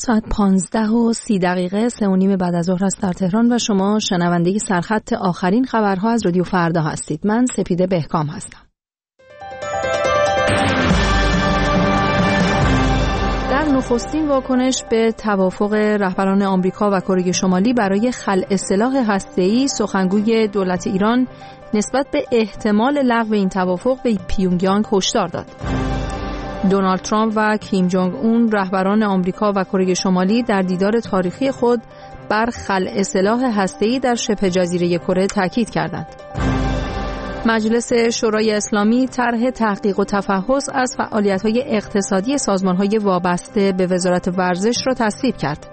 ساعت 15:30 3:30 بعد از ظهر است در تهران و شما شنونده سرخط آخرین خبرها از رادیو فردا هستید. من سپیده بهکام هستم. در نخستین واکنش به توافق رهبران آمریکا و کره شمالی برای خلع سلاح هسته‌ای، سخنگوی دولت ایران نسبت به احتمال لغو این توافق به پیونگیانگ هشدار داد. دونالد ترامپ و کیم جونگ اون رهبران آمریکا و کره شمالی در دیدار تاریخی خود بر خلع سلاح هسته‌ای در شبه جزیره کره تاکید کردند. مجلس شورای اسلامی طرح تحقیق و تفحص از فعالیت‌های اقتصادی سازمان‌های وابسته به وزارت ورزش را تصویب کرد.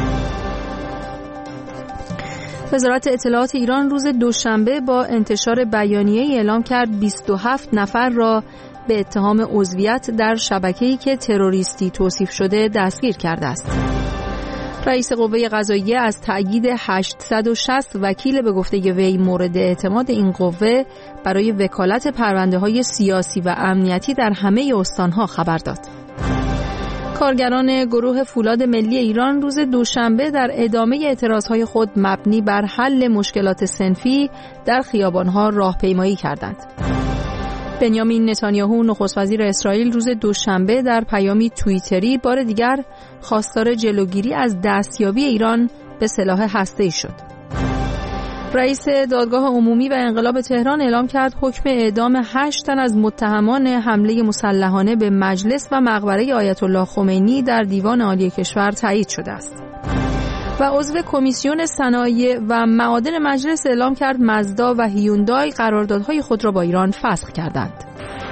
وزارت اطلاعات ایران روز دوشنبه با انتشار بیانیه‌ای اعلام کرد 27 نفر را به اتهام عضویت در شبکه‌ای که تروریستی توصیف شده دستگیر کرده است. رئیس قوه قضاییه از تأیید 860 وکیل به گفته وی مورد اعتماد این قوه برای وکالت پرونده‌های سیاسی و امنیتی در همه استان‌ها خبر داد. کارگران گروه فولاد ملی ایران روز دوشنبه در ادامه اعتراضهای خود مبنی بر حل مشکلات صنفی در خیابان‌ها راهپیمایی کردند. بنیامین نتانیاهو نخست وزیر اسرائیل روز دوشنبه در پیامی توییتری بار دیگر خواستار جلوگیری از دستیابی ایران به سلاح هسته‌ای شد. رئیس دادگاه عمومی و انقلاب تهران اعلام کرد حکم اعدام 8 تن از متهمان حمله مسلحانه به مجلس و مقبره آیت الله خمینی در دیوان عالی کشور تایید شده است. و عضو کمیسیون صنایع و معادن مجلس اعلام کرد مزدا و هیوندای قراردادهای خود را با ایران فسخ کردند.